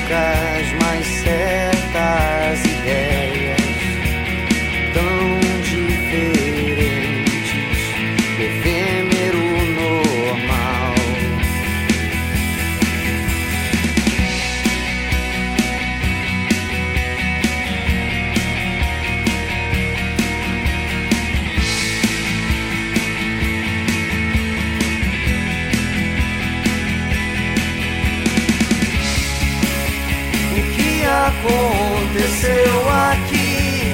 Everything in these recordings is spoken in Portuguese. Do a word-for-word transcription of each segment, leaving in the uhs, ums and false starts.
poucas, mas certas ideias tão diferentes do efêmero normal. Aconteceu aqui,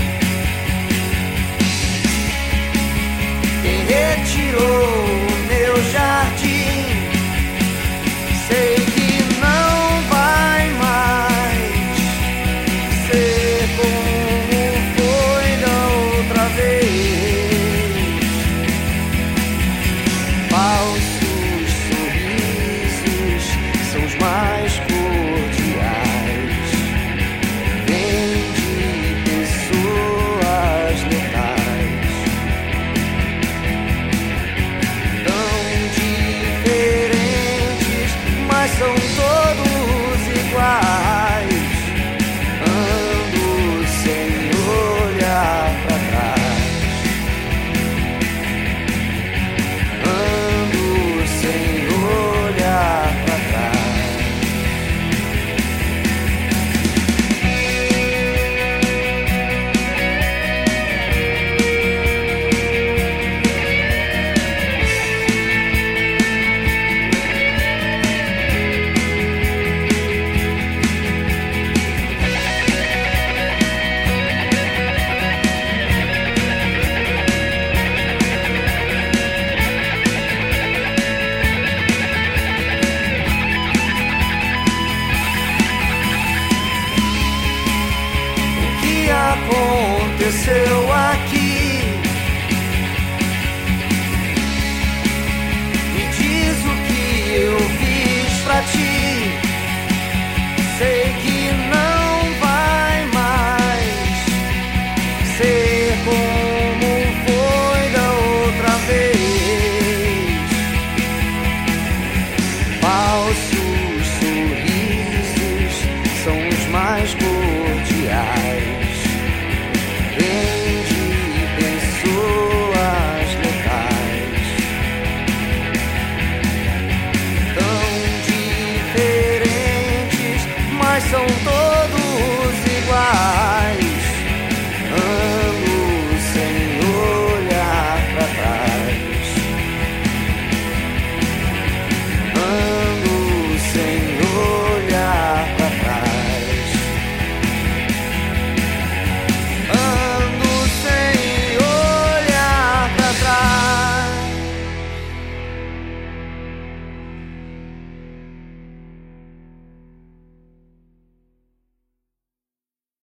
quem retirou o meu jardim, sei que não vai mais ser como foi da outra vez. Falsos sorrisos são os mais cordiais. São todos iguais. Ando sem olhar pra trás. Ando sem olhar pra trás. Aconteceu aqui, me diz o que eu fiz pra ti. Sei que não vai mais ser como foi da outra vez. Falsos sorrisos são os mais cordiais. Vem de pessoas locais tão diferentes, mas são todos iguais.